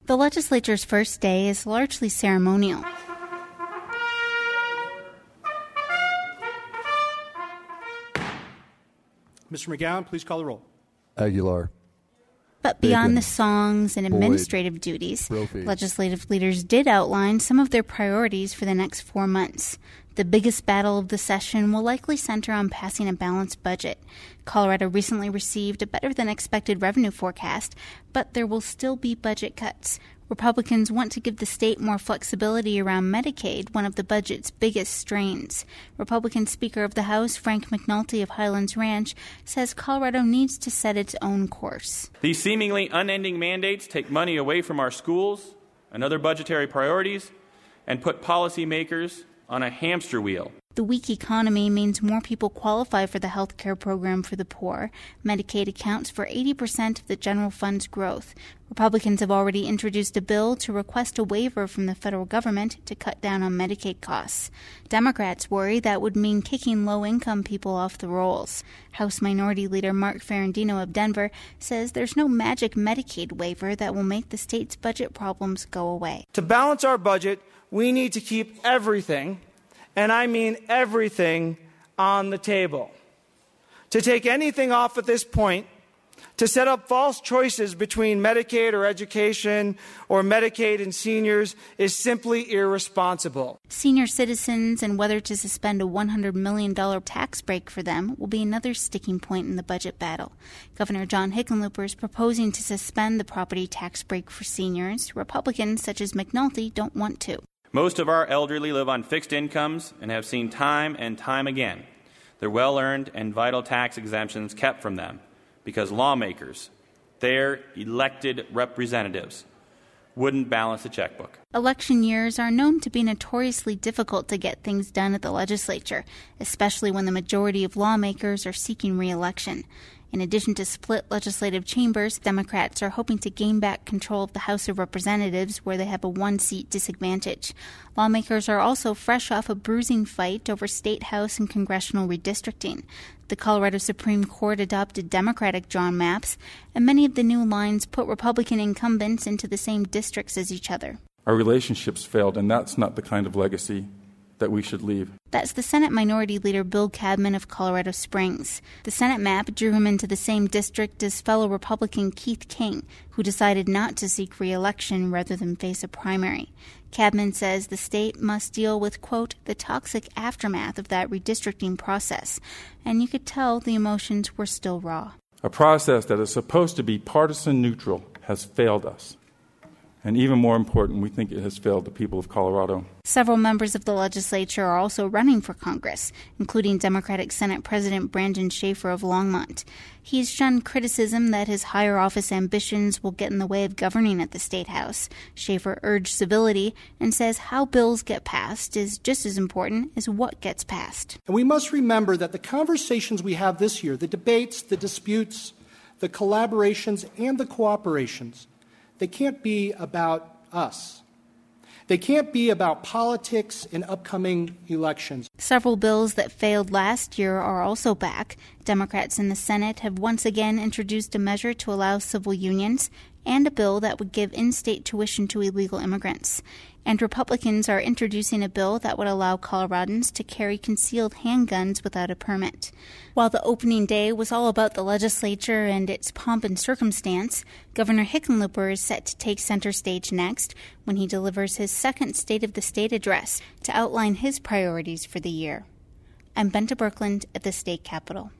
The legislature's first day is largely ceremonial. Mr. McGowan, please call the roll. Aguilar. But beyond the songs and administrative duties, Brophy. Legislative leaders did outline some of their priorities for the next 4 months. The biggest battle of the session will likely center on passing a balanced budget. Colorado recently received a better-than-expected revenue forecast, but there will still be budget cuts. Republicans want to give the state more flexibility around Medicaid, one of the budget's biggest strains. Republican Speaker of the House, Frank McNulty of Highlands Ranch, says Colorado needs to set its own course. These seemingly unending mandates take money away from our schools and other budgetary priorities and put policymakers on a hamster wheel. The weak economy means more people qualify for the health care program for the poor. Medicaid accounts for 80% of the general fund's growth. Republicans have already introduced a bill to request a waiver from the federal government to cut down on Medicaid costs. Democrats worry that would mean kicking low-income people off the rolls. House Minority Leader Mark Ferrandino of Denver says there's no magic Medicaid waiver that will make the state's budget problems go away. To balance our budget, we need to keep everything, and I mean everything, on the table. To take anything off at this point, to set up false choices between Medicaid or education or Medicaid and seniors is simply irresponsible. Senior citizens and whether to suspend a $100 million tax break for them will be another sticking point in the budget battle. Governor John Hickenlooper is proposing to suspend the property tax break for seniors. Republicans such as McNulty don't want to. Most of our elderly live on fixed incomes and have seen time and time again their well-earned and vital tax exemptions kept from them because lawmakers, their elected representatives, wouldn't balance the checkbook. Election years are known to be notoriously difficult to get things done at the legislature, especially when the majority of lawmakers are seeking re-election. In addition to split legislative chambers, Democrats are hoping to gain back control of the House of Representatives, where they have a one-seat disadvantage. Lawmakers are also fresh off a bruising fight over state House and congressional redistricting. The Colorado Supreme Court adopted Democratic drawn maps, and many of the new lines put Republican incumbents into the same districts as each other. Our relationships failed, and that's not the kind of legacy that we should leave. That's the Senate Minority Leader Bill Cadman of Colorado Springs. The Senate map drew him into the same district as fellow Republican Keith King, who decided not to seek re-election rather than face a primary. Cadman says the state must deal with, quote, the toxic aftermath of that redistricting process, and you could tell the emotions were still raw. A process that is supposed to be partisan neutral has failed us. And even more important, we think it has failed the people of Colorado. Several members of the legislature are also running for Congress, including Democratic Senate President Brandon Schaefer of Longmont. He's shunned criticism that his higher office ambitions will get in the way of governing at the State House. Schaefer urged civility and says how bills get passed is just as important as what gets passed. And we must remember that the conversations we have this year, the debates, the disputes, the collaborations, and the cooperations, they can't be about us. They can't be about politics in upcoming elections. Several bills that failed last year are also back. Democrats in the Senate have once again introduced a measure to allow civil unions and a bill that would give in-state tuition to illegal immigrants. And Republicans are introducing a bill that would allow Coloradans to carry concealed handguns without a permit. While the opening day was all about the legislature and its pomp and circumstance, Governor Hickenlooper is set to take center stage next when he delivers his second State of the State address to outline his priorities for the year. I'm Benta Birkeland at the state capitol.